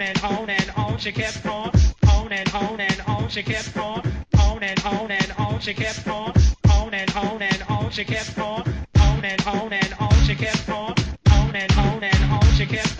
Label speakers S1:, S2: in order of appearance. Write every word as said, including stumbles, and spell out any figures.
S1: and on and on she kept on, on and on and on she kept on, on and on and on she kept on, on and on and on she kept on, on and on and on she kept on, on and on and on she kept